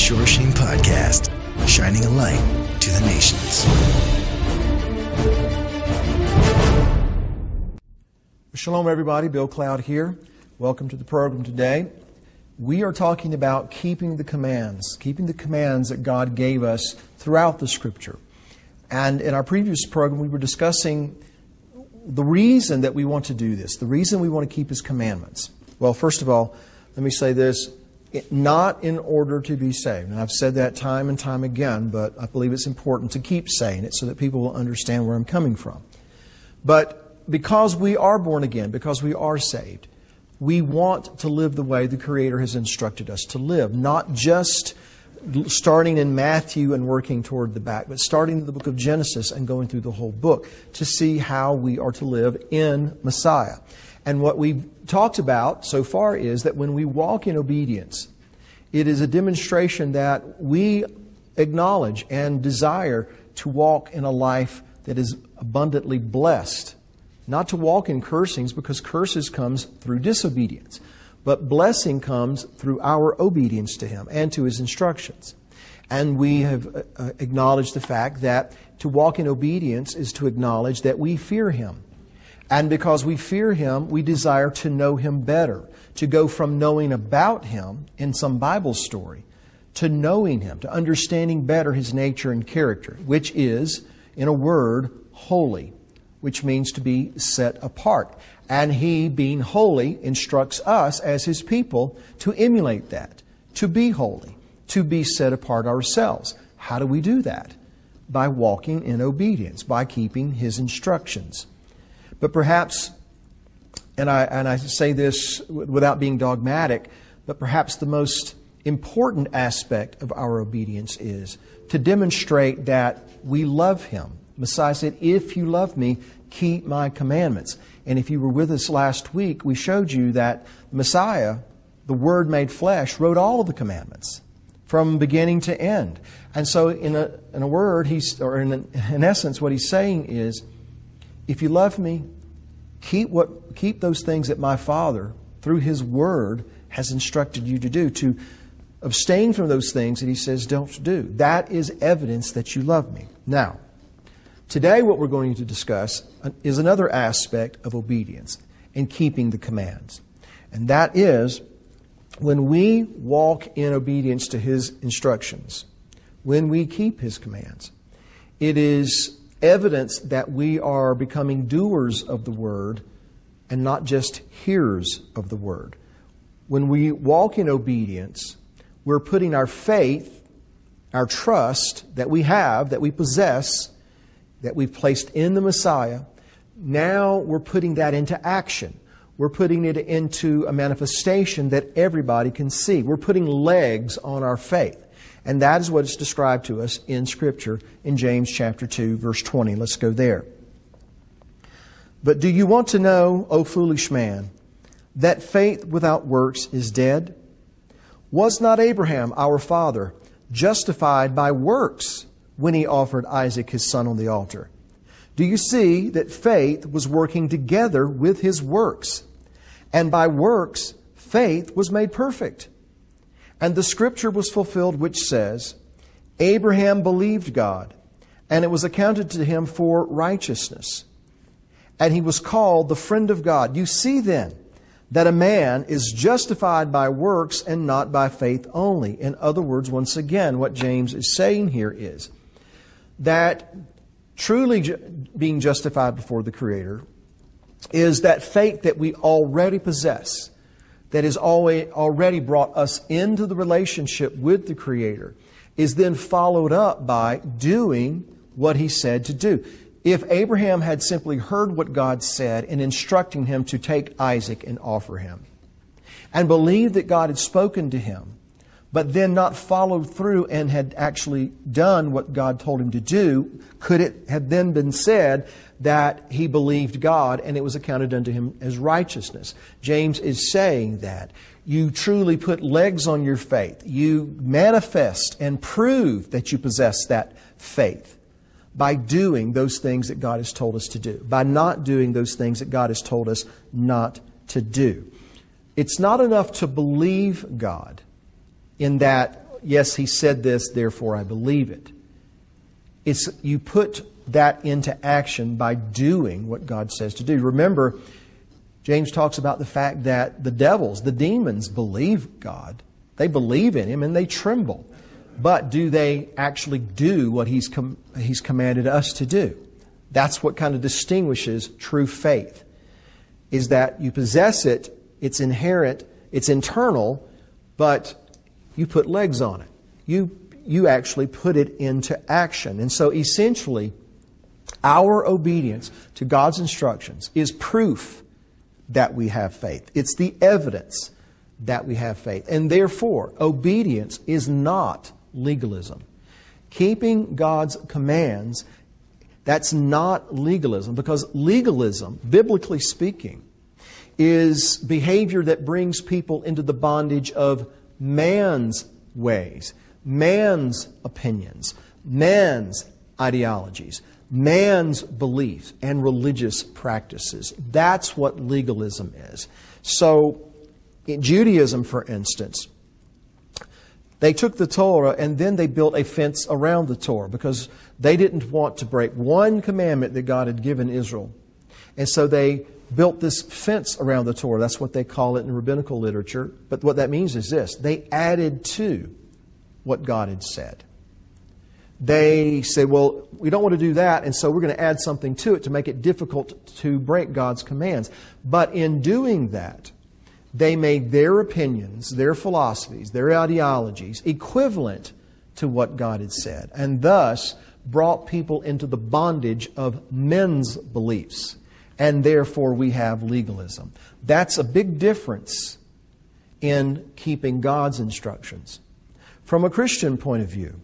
Shore Shame Podcast, shining a light to the nations. Shalom, everybody. Bill Cloud here. Welcome to the program today. We are talking about keeping the commands that God gave us throughout the Scripture. And in our previous program, we were discussing the reason that we want to do this, the reason we want to keep His commandments. Well, first of all, let me say this, not in order to be saved. And I've said that time and time again, but I believe it's important to keep saying it so that people will understand where I'm coming from. But because we are born again, because we are saved, we want to live the way the Creator has instructed us to live, not just starting in Matthew and working toward the back, but starting in the book of Genesis and going through the whole book to see how we are to live in Messiah. And what we've talked about so far is that when we walk in obedience, it is a demonstration that we acknowledge and desire to walk in a life that is abundantly blessed. Not to walk in cursings, because curses comes through disobedience. But blessing comes through our obedience to Him and to His instructions. And we have acknowledged the fact that to walk in obedience is to acknowledge that we fear Him. And because we fear Him, we desire to know Him better. To go from knowing about Him in some Bible story to knowing Him, to understanding better His nature and character, which is, in a word, holy, which means to be set apart. And He, being holy, instructs us as His people to emulate that, to be holy, to be set apart ourselves. How do we do that? By walking in obedience, by keeping His instructions. But perhaps, and I say this without being dogmatic, but perhaps the most important aspect of our obedience is to demonstrate that we love Him. Messiah said, "If you love me, keep my commandments." And if you were with us last week, we showed you that Messiah, the Word made flesh, wrote all of the commandments from beginning to end. And so in a word, in essence, what He's saying is, if you love me, keep those things that my Father, through His Word, has instructed you to do, to abstain from those things that He says don't do. That is evidence that you love me. Now, today what we're going to discuss is another aspect of obedience and keeping the commands. And that is, when we walk in obedience to His instructions, when we keep His commands, it is evidence that we are becoming doers of the Word and not just hearers of the Word. When we walk in obedience, we're putting our faith, our trust that we have, that we possess, that we've placed in the Messiah. Now we're putting that into action. We're putting it into a manifestation that everybody can see. We're putting legs on our faith. And that is what is described to us in Scripture in James chapter 2, verse 20. Let's go there. "But do you want to know, O foolish man, that faith without works is dead? Was not Abraham, our father, justified by works when he offered Isaac his son on the altar? Do you see that faith was working together with his works? And by works, faith was made perfect. And the Scripture was fulfilled which says, Abraham believed God, and it was accounted to him for righteousness. And he was called the friend of God. You see then that a man is justified by works and not by faith only." In other words, once again, what James is saying here is that truly being justified before the Creator is that faith that we already possess, that has already brought us into the relationship with the Creator, is then followed up by doing what He said to do. If Abraham had simply heard what God said in instructing him to take Isaac and offer him, and believed that God had spoken to him, but then not followed through and had actually done what God told him to do, could it have then been said that he believed God and it was accounted unto him as righteousness? James is saying that you truly put legs on your faith. You manifest and prove that you possess that faith by doing those things that God has told us to do, by not doing those things that God has told us not to do. It's not enough to believe God in that yes, He said this, therefore I believe it. It's you put that into action by doing what God says to do. Remember, James talks about the fact that the devils, the demons, believe God. They believe in Him and they tremble. But do they actually do what He's commanded us to do? That's what kind of distinguishes true faith, is that you possess it, it's inherent, it's internal, but you put legs on it. You actually put it into action. And so essentially, our obedience to God's instructions is proof that we have faith. It's the evidence that we have faith. And therefore, obedience is not legalism. Keeping God's commands, that's not legalism, because legalism, biblically speaking, is behavior that brings people into the bondage of man's ways, man's opinions, man's ideologies, man's beliefs and religious practices. That's what legalism is. So, in Judaism, for instance, they took the Torah and then they built a fence around the Torah because they didn't want to break one commandment that God had given Israel. And so they built this fence around the Torah. That's what they call it in rabbinical literature. But what that means is this: they added to what God had said. They said, well, we don't want to do that, and so we're going to add something to it to make it difficult to break God's commands. But in doing that, they made their opinions, their philosophies, their ideologies equivalent to what God had said, and thus brought people into the bondage of men's beliefs. And therefore we have legalism. That's a big difference in keeping God's instructions. From a Christian point of view,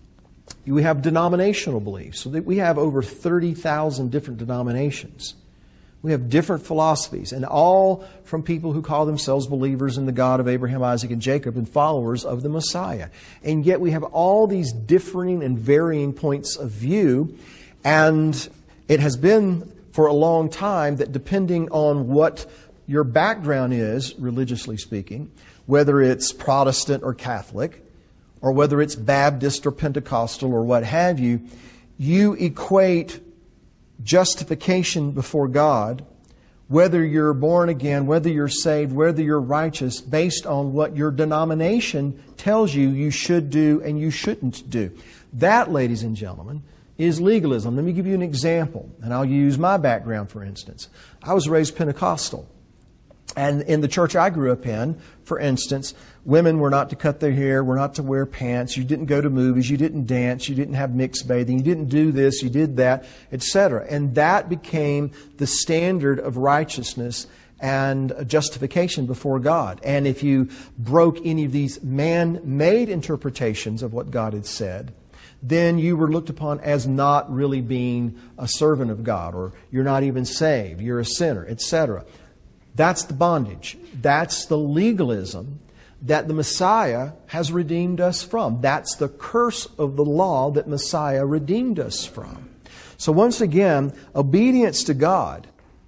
we have denominational beliefs. So we have over 30,000 different denominations. We have different philosophies, and all from people who call themselves believers in the God of Abraham, Isaac, and Jacob, and followers of the Messiah. And yet we have all these differing and varying points of view, and it has been for a long time that depending on what your background is, religiously speaking, whether it's Protestant or Catholic, or whether it's Baptist or Pentecostal or what have you, you equate justification before God, whether you're born again, whether you're saved, whether you're righteous, based on what your denomination tells you should do and you shouldn't do. That, ladies and gentlemen, is legalism. Let me give you an example, and I'll use my background for instance. I was raised Pentecostal. And in the church I grew up in, for instance, women were not to cut their hair, were not to wear pants, you didn't go to movies, you didn't dance, you didn't have mixed bathing, you didn't do this, you did that, etc. And that became the standard of righteousness and justification before God. And if you broke any of these man-made interpretations of what God had said, then you were looked upon as not really being a servant of God, or you're not even saved, you're a sinner, etc. That's the bondage. That's the legalism that the Messiah has redeemed us from. That's the curse of the law that Messiah redeemed us from. So once again, obedience to God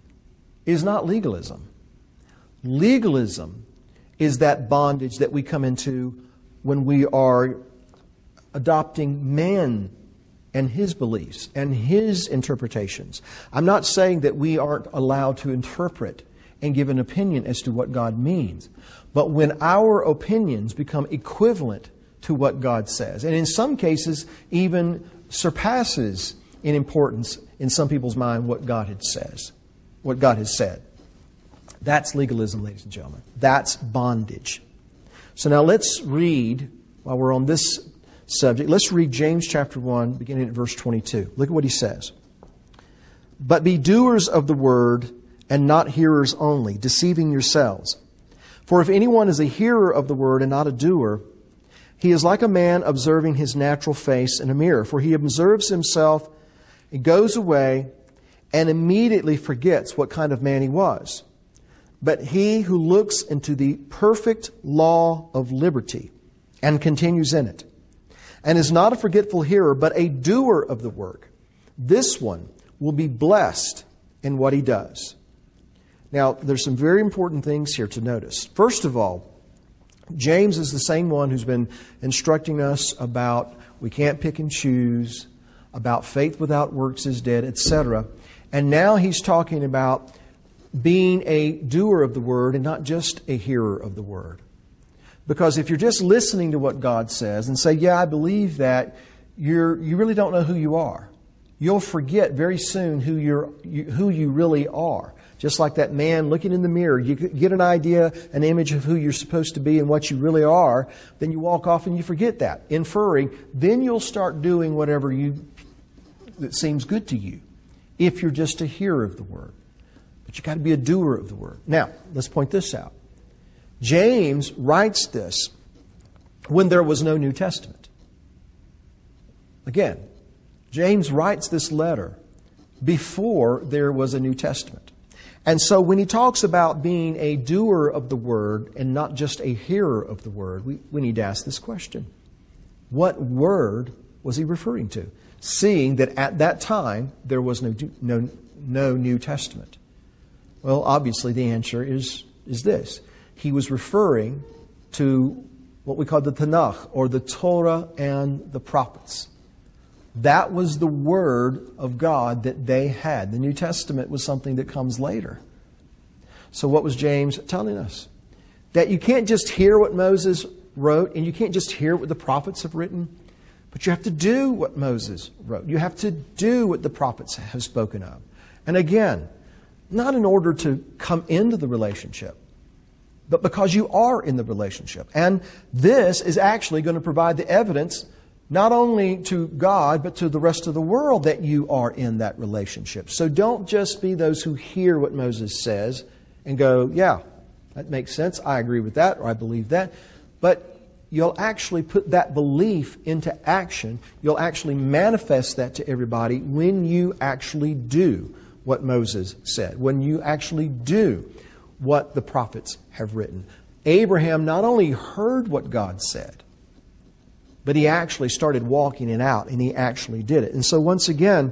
is not legalism. Legalism is that bondage that we come into when we are adopting man and his beliefs and his interpretations. I'm not saying that we aren't allowed to interpret and give an opinion as to what God means. But when our opinions become equivalent to what God says, and in some cases even surpasses in importance in some people's mind what God has said. That's legalism, ladies and gentlemen. That's bondage. So now let's read, while we're on this subject, let's read James chapter 1, beginning at verse 22. Look at what he says. But be doers of the word, and not hearers only, deceiving yourselves. For if anyone is a hearer of the word and not a doer, he is like a man observing his natural face in a mirror. For he observes himself, he goes away, and immediately forgets what kind of man he was. But he who looks into the perfect law of liberty and continues in it, and is not a forgetful hearer, but a doer of the work, this one will be blessed in what he does. Now, there's some very important things here to notice. First of all, James is the same one who's been instructing us about we can't pick and choose, about faith without works is dead, etc. And now he's talking about being a doer of the Word and not just a hearer of the Word. Because if you're just listening to what God says and say, yeah, I believe that, you really don't know who you are. You'll forget very soon who you really are. Just like that man looking in the mirror, you get an idea, an image of who you're supposed to be and what you really are, then you walk off and you forget that, inferring, then you'll start doing whatever that seems good to you, if you're just a hearer of the Word. But you've got to be a doer of the Word. Now, let's point this out. James writes this when there was no New Testament. Again, James writes this letter before there was a New Testament. And so when he talks about being a doer of the Word and not just a hearer of the Word, we need to ask this question. What Word was he referring to? Seeing that at that time there was no New Testament. Well, obviously the answer is this. He was referring to what we call the Tanakh, or the Torah and the prophets. That was the Word of God that they had. The New Testament was something that comes later. So what was James telling us? That you can't just hear what Moses wrote, and you can't just hear what the prophets have written, but you have to do what Moses wrote. You have to do what the prophets have spoken of. And again, not in order to come into the relationship, but because you are in the relationship. And this is actually going to provide the evidence not only to God, but to the rest of the world that you are in that relationship. So don't just be those who hear what Moses says and go, yeah, that makes sense. I agree with that, or I believe that. But you'll actually put that belief into action. You'll actually manifest that to everybody when you actually do what Moses said, when you actually do what the prophets have written. Abraham not only heard what God said, but he actually started walking it out, and he actually did it. And so once again,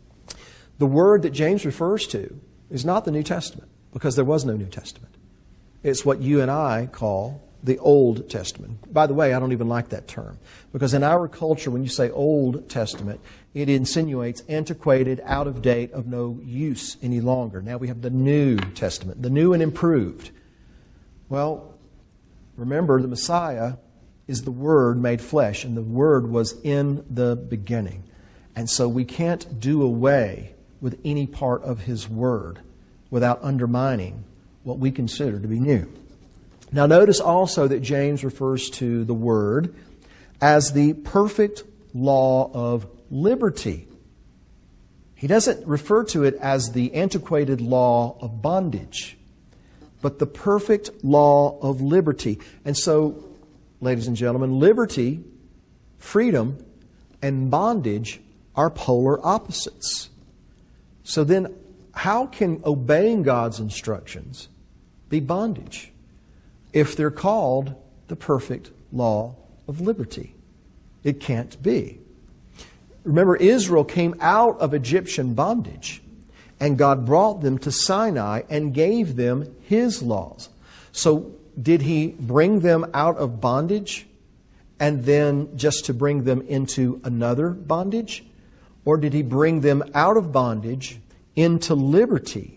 the word that James refers to is not the New Testament, because there was no New Testament. It's what you and I call the Old Testament. By the way, I don't even like that term, because in our culture, when you say Old Testament, it insinuates antiquated, out of date, of no use any longer. Now we have the New Testament, the new and improved. Well, remember, the Messiah is the Word made flesh, and the Word was in the beginning. And so we can't do away with any part of His Word without undermining what we consider to be new. Now notice also that James refers to the Word as the perfect law of liberty. He doesn't refer to it as the antiquated law of bondage, but the perfect law of liberty. And so, ladies and gentlemen, liberty, freedom, and bondage are polar opposites. So then, how can obeying God's instructions be bondage if they're called the perfect law of liberty? It can't be. Remember, Israel came out of Egyptian bondage, and God brought them to Sinai and gave them His laws. So, did He bring them out of bondage and then just to bring them into another bondage? Or did He bring them out of bondage into liberty,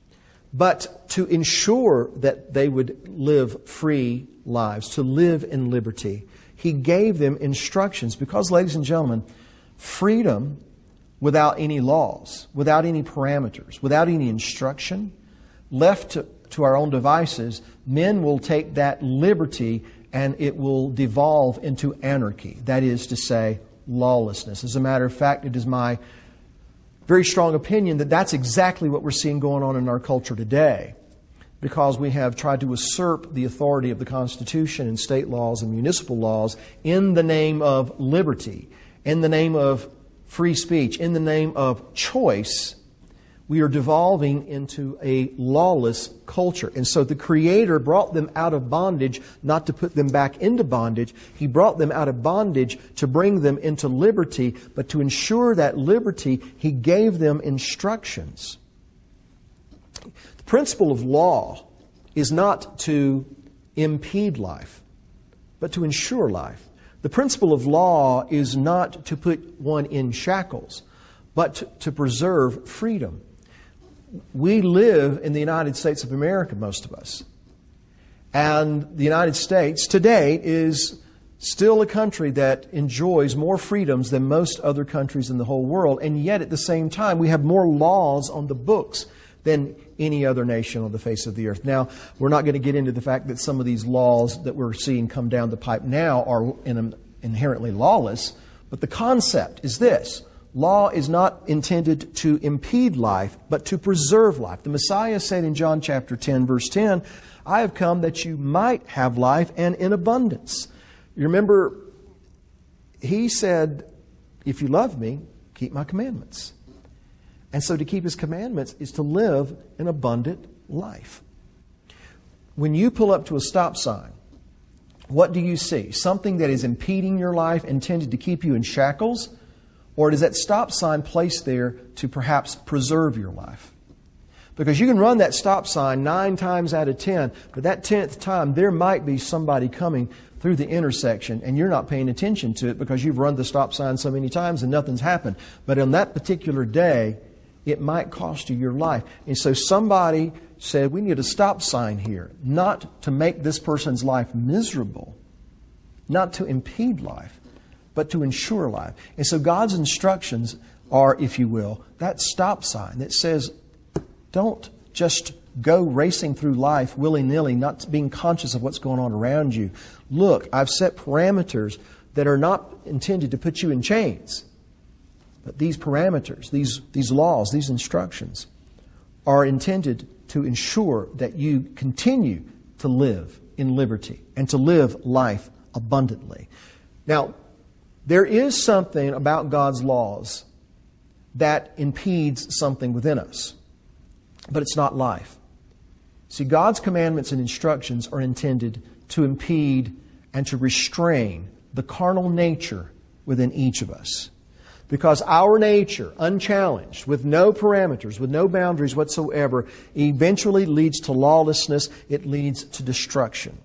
but to ensure that they would live free lives, to live in liberty? He gave them instructions because, ladies and gentlemen, freedom without any laws, without any parameters, without any instruction, left to our own devices, men will take that liberty and it will devolve into anarchy. That is to say, lawlessness. As a matter of fact, it is my very strong opinion that that's exactly what we're seeing going on in our culture today, because we have tried to usurp the authority of the Constitution and state laws and municipal laws in the name of liberty, in the name of free speech, in the name of choice. We are devolving into a lawless culture. And so the Creator brought them out of bondage, not to put them back into bondage. He brought them out of bondage to bring them into liberty, but to ensure that liberty, He gave them instructions. The principle of law is not to impede life. but to ensure life. The principle of law is not to put one in shackles, but to preserve freedom. We live in the United States of America, most of us. And the United States today is still a country that enjoys more freedoms than most other countries in the whole world. And yet at the same time, we have more laws on the books than any other nation on the face of the earth. Now, we're not going to get into the fact that some of these laws that we're seeing come down the pipe now are inherently lawless, but the concept is this. Law is not intended to impede life, but to preserve life. The Messiah said in John chapter 10, verse 10, I have come that you might have life and in abundance. You remember, He said, if you love me, keep my commandments. And so to keep His commandments is to live an abundant life. When you pull up to a stop sign, what do you see? Something that is impeding your life, intended to keep you in shackles? Or is that stop sign placed there to perhaps preserve your life? Because you can run that stop sign 9 times out of 10, but that 10th time there might be somebody coming through the intersection and you're not paying attention to it because you've run the stop sign so many times and nothing's happened. But on that particular day, it might cost you your life. And so somebody said, we need a stop sign here, not to make this person's life miserable, not to impede life, but to ensure life. And so God's instructions are, if you will, that stop sign that says, don't just go racing through life willy-nilly, not being conscious of what's going on around you. Look, I've set parameters that are not intended to put you in chains. But these parameters, these laws, these instructions are intended to ensure that you continue to live in liberty and to live life abundantly. Now, there is something about God's laws that impedes something within us, but it's not life. See, God's commandments and instructions are intended to impede and to restrain the carnal nature within each of us. Because our nature, unchallenged, with no parameters, with no boundaries whatsoever, eventually leads to lawlessness. It leads to destruction.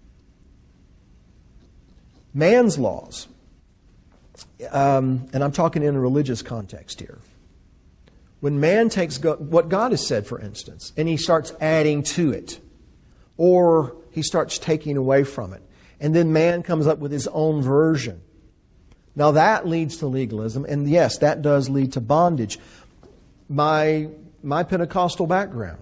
Man's laws, and I'm talking in a religious context here. When man takes what God has said, for instance, and he starts adding to it, or he starts taking away from it, and then man comes up with his own version. Now that leads to legalism, and yes, that does lead to bondage. My Pentecostal background,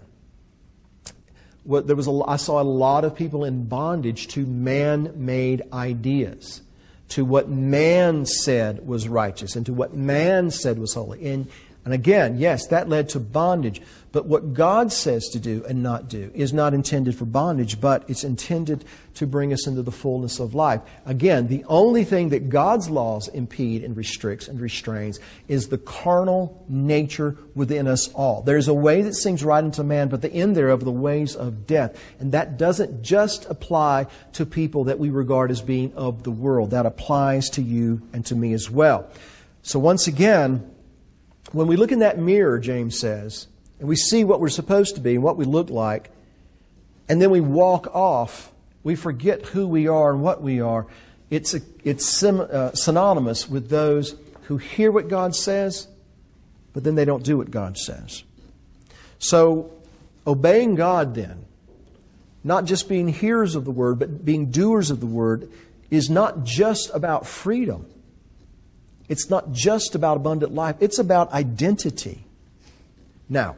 I saw a lot of people in bondage to man-made ideas, to what man said was righteous, and to what man said was holy. And again, yes, that led to bondage. But what God says to do and not do is not intended for bondage, but it's intended to bring us into the fullness of life. Again, the only thing that God's laws impede and restricts and restrains is the carnal nature within us all. There's a way that seems right unto man, but the end thereof are the ways of death. And that doesn't just apply to people that we regard as being of the world. That applies to you and to me as well. So once again, when we look in that mirror, James says, and we see what we're supposed to be and what we look like, and then we walk off, we forget who we are and what we are, it's synonymous with those who hear what God says, but then they don't do what God says. So, obeying God then, not just being hearers of the Word, but being doers of the Word, is not just about freedom. It's not just about abundant life. It's about identity. Now,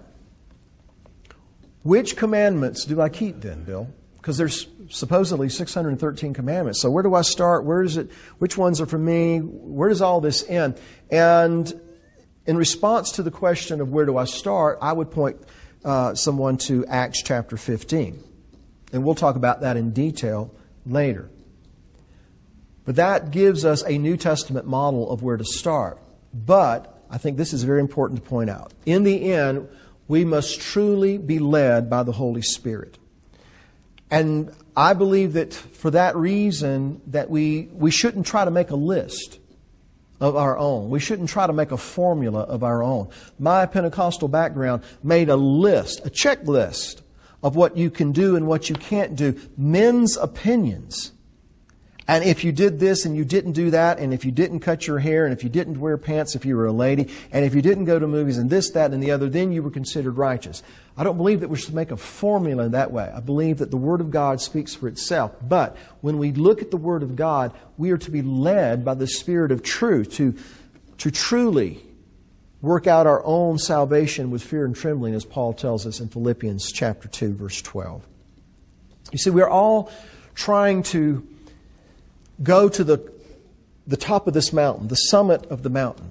which commandments do I keep then, Bill? Because there's supposedly 613 commandments. So where do I start? Where is it? Which ones are for me? Where does all this end? And in response to the question of where do I start, I would point someone to Acts chapter 15. And we'll talk about that in detail later. But that gives us a New Testament model of where to start. But I think this is very important to point out. In the end, we must truly be led by the Holy Spirit. And I believe that for that reason that we shouldn't try to make a list of our own. We shouldn't try to make a formula of our own. My Pentecostal background made a list, a checklist of what you can do and what you can't do. Men's opinions. And if you did this and you didn't do that, and if you didn't cut your hair, and if you didn't wear pants if you were a lady, and if you didn't go to movies and this, that, and the other, then you were considered righteous. I don't believe that we should make a formula that way. I believe that the Word of God speaks for itself. But when we look at the Word of God, we are to be led by the Spirit of truth to truly work out our own salvation with fear and trembling, as Paul tells us in Philippians chapter 2, verse 12. You see, we're all trying to go to the top of this mountain, the summit of the mountain.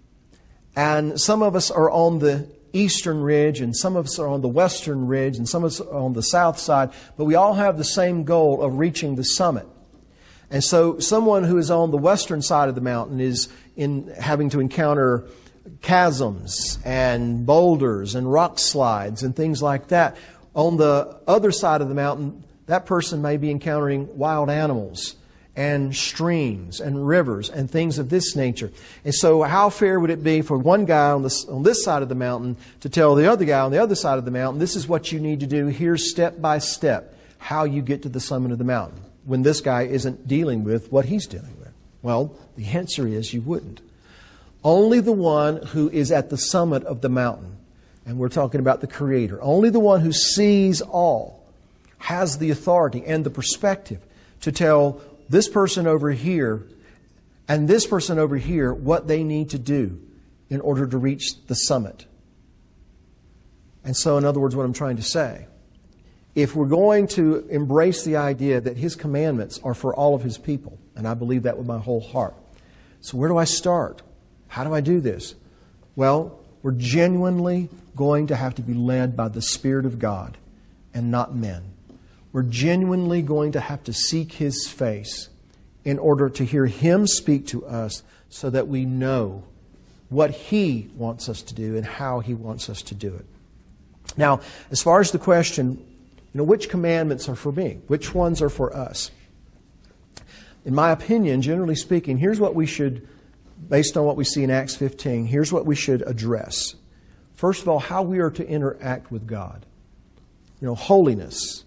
And some of us are on the eastern ridge, and some of us are on the western ridge, and some of us are on the south side, but we all have the same goal of reaching the summit. And so someone who is on the western side of the mountain is having to encounter chasms and boulders and rock slides and things like that. On the other side of the mountain, that person may be encountering wild animals and streams and rivers and things of this nature. And so how fair would it be for one guy on this side of the mountain to tell the other guy on the other side of the mountain, this is what you need to do, here's step by step how you get to the summit of the mountain, when this guy isn't dealing with what he's dealing with? Well, the answer is you wouldn't. Only the one who is at the summit of the mountain, and we're talking about the Creator, only the one who sees all has the authority and the perspective to tell this person over here and this person over here what they need to do in order to reach the summit. And so, in other words, what I'm trying to say, if we're going to embrace the idea that His commandments are for all of His people, and I believe that with my whole heart, so where do I start? How do I do this? Well, we're genuinely going to have to be led by the Spirit of God and not men. We're genuinely going to have to seek His face in order to hear Him speak to us so that we know what He wants us to do and how He wants us to do it. Now, as far as the question, which commandments are for me? Which ones are for us? In my opinion, generally speaking, here's what we should, based on what we see in Acts 15, here's what we should address. First of all, how we are to interact with God. Holiness.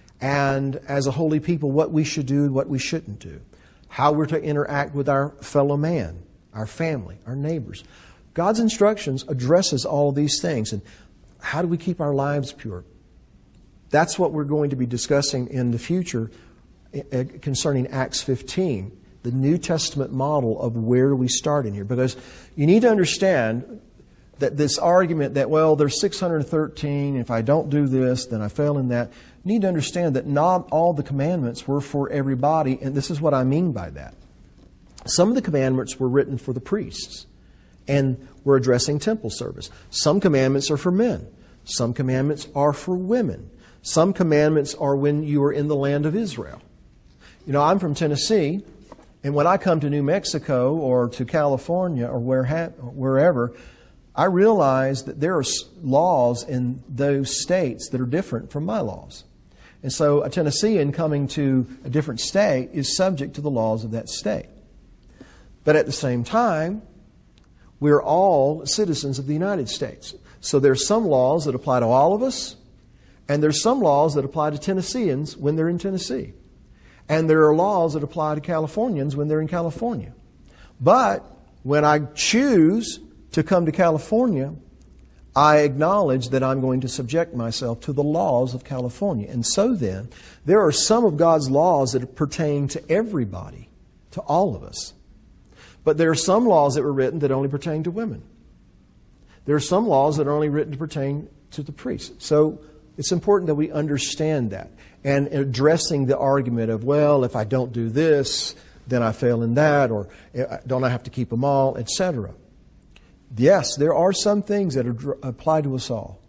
And as a holy people, what we should do and what we shouldn't do. How we're to interact with our fellow man, our family, our neighbors. God's instructions addresses all of these things. And how do we keep our lives pure? That's what we're going to be discussing in the future concerning Acts 15, the New Testament model of where we start in here. Because you need to understand that this argument that, well, there's 613, if I don't do this, then I fail in that. You need to understand that not all the commandments were for everybody, and this is what I mean by that. Some of the commandments were written for the priests, and were addressing temple service. Some commandments are for men. Some commandments are for women. Some commandments are when you are in the land of Israel. I'm from Tennessee, and when I come to New Mexico or to California or wherever, I realize that there are laws in those states that are different from my laws. And so a Tennessean coming to a different state is subject to the laws of that state. But at the same time, we're all citizens of the United States. So there's some laws that apply to all of us, and there's some laws that apply to Tennesseans when they're in Tennessee. And there are laws that apply to Californians when they're in California. But when I choose to come to California, I acknowledge that I'm going to subject myself to the laws of California. And so then, there are some of God's laws that pertain to everybody, to all of us. But there are some laws that were written that only pertain to women. There are some laws that are only written to pertain to the priests. So it's important that we understand that. And addressing the argument of, well, if I don't do this, then I fail in that, or don't I have to keep them all, etc. Yes, there are some things that apply to us all.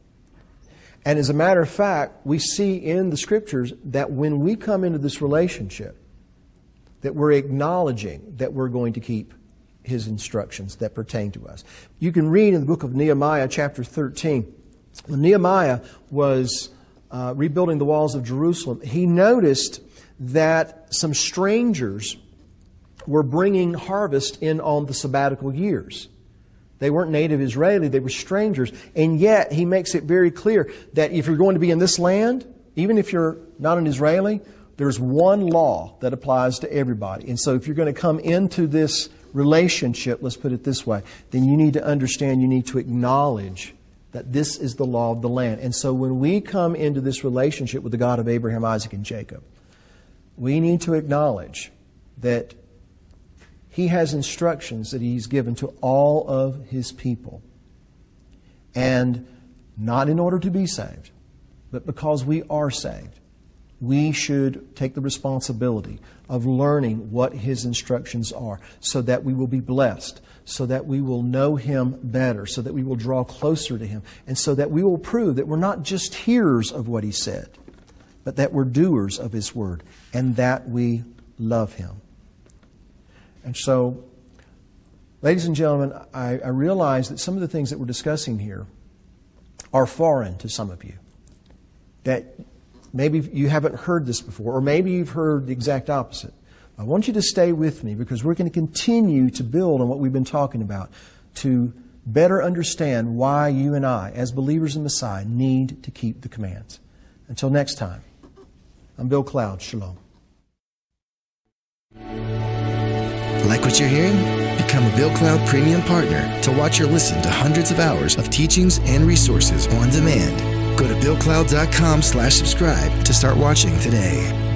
And as a matter of fact, we see in the Scriptures that when we come into this relationship, that we're acknowledging that we're going to keep His instructions that pertain to us. You can read in the book of Nehemiah, chapter 13. When Nehemiah was rebuilding the walls of Jerusalem, he noticed that some strangers were bringing harvest in on the sabbatical years. They weren't native Israeli, they were strangers. And yet, he makes it very clear that if you're going to be in this land, even if you're not an Israeli, There's one law that applies to everybody. And so if you're going to come into this relationship, let's put it this way, then you need to understand, you need to acknowledge that this is the law of the land. And so when we come into this relationship with the God of Abraham, Isaac, and Jacob, we need to acknowledge that He has instructions that He's given to all of His people. And not in order to be saved, but because we are saved, we should take the responsibility of learning what His instructions are so that we will be blessed, so that we will know Him better, so that we will draw closer to Him, and so that we will prove that we're not just hearers of what He said, but that we're doers of His Word, and that we love Him. And so, ladies and gentlemen, I realize that some of the things that we're discussing here are foreign to some of you. That maybe you haven't heard this before, or maybe you've heard the exact opposite. I want you to stay with me because we're going to continue to build on what we've been talking about to better understand why you and I, as believers in Messiah, need to keep the commands. Until next time, I'm Bill Cloud. Shalom. Like what you're hearing? Become a Bill Cloud Premium Partner to watch or listen to hundreds of hours of teachings and resources on demand. Go to BillCloud.com/subscribe to start watching today.